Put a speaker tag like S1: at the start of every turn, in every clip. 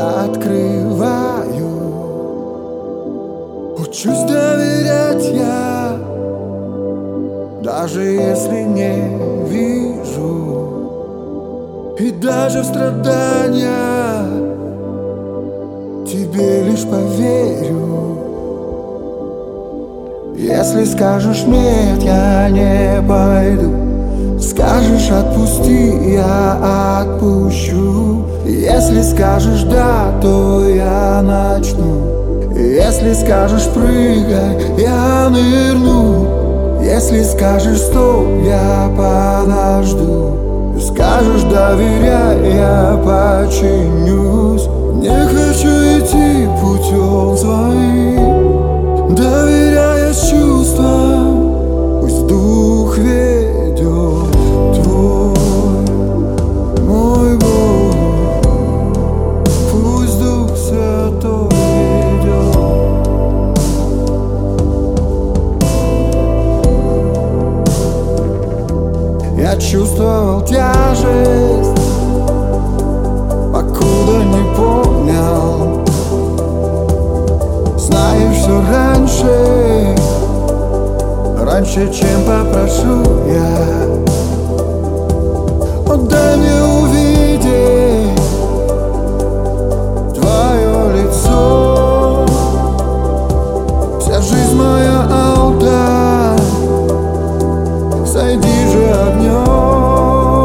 S1: я открываю. Учусь доверять я, даже если не вижу. И даже в страдания тебе лишь поверю. Если скажешь нет, я не пойду. Скажешь отпусти, я отпущу. Если скажешь да, то я начну. Если скажешь прыгай, я нырну. Если скажешь стоп, я подожду. Скажешь доверяй, я подчинюсь. Не хочу идти путем своим, доверяя чувствам. Пусть дух ведет твой, мой Бог. Пусть Дух Святой ведет. Я чувствовал тяжесть, покуда не понял. Знаю все раньше, чем попрошу я. Дай мне увидеть твое лицо. Вся жизнь моя алтарь, сойди же огнем.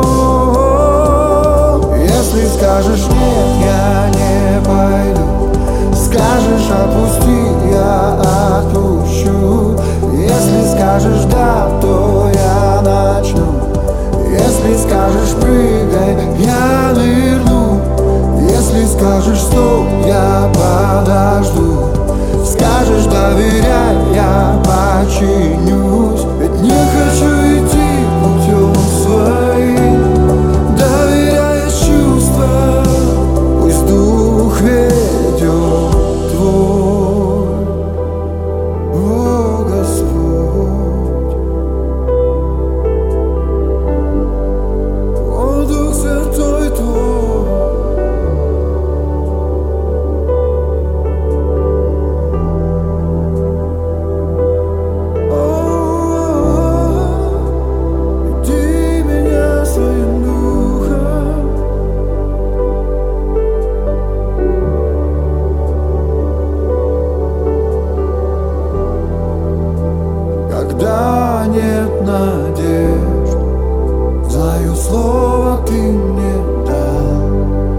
S1: Если скажешь нет, я не пойду. Скажешь отпусти, я отпущу. Если скажешь да, то я начну. Если скажешь прыгай, я нырну. Если скажешь стоп, я подожду. Скажешь доверяй, я подчинюсь. Ведь не хочу идти путем своим, доверяя чувствам. Пусть Дух ведет твой, о Господь, о Дух Святой твой. Веди меня своим духом. Когда нет надежд, знаю, слово ты мне дал.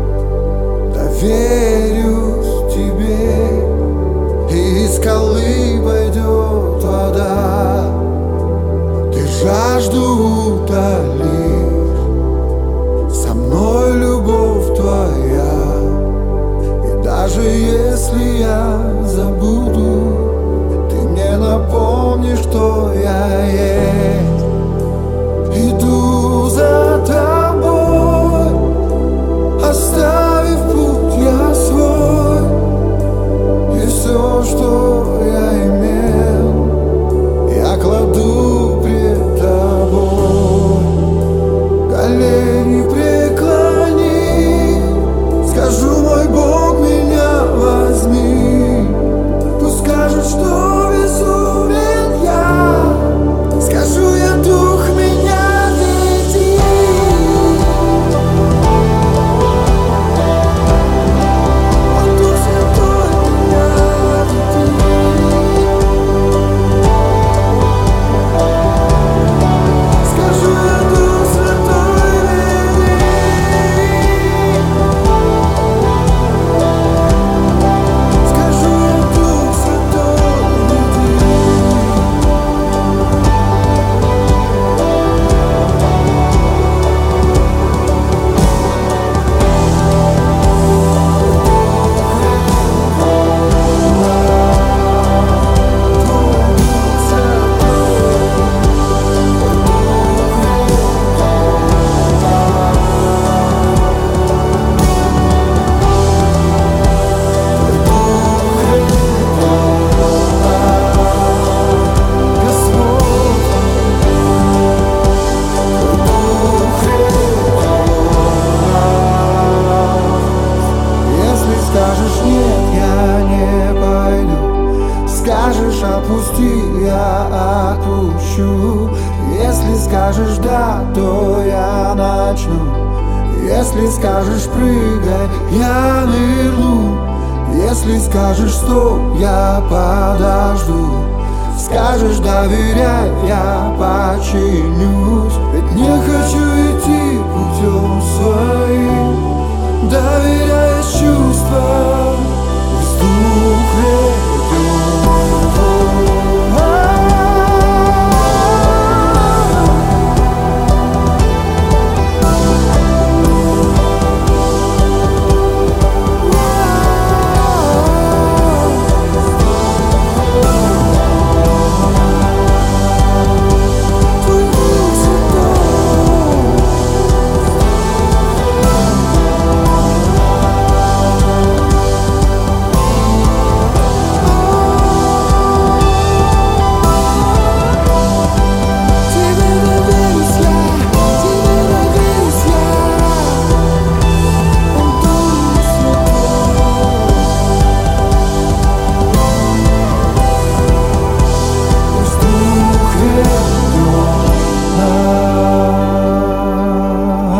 S1: Доверюсь тебе, и из скалы пойдет вода. Ты жажду утолишь, со мной любовь твоя. И даже если я забуду, ты мне напомнишь, что я есть. Иду за тобой, оставив путь я свой. И все, что я имел, я кладу пред тобой. начну. Если скажешь прыгай, я нырну. Если скажешь стоп, я подожду. Скажешь доверяй, я подчинюсь. Ведь не хочу идти путем своим, доверяя чувствам, вздух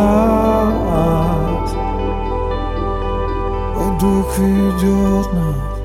S1: дух ведет нас.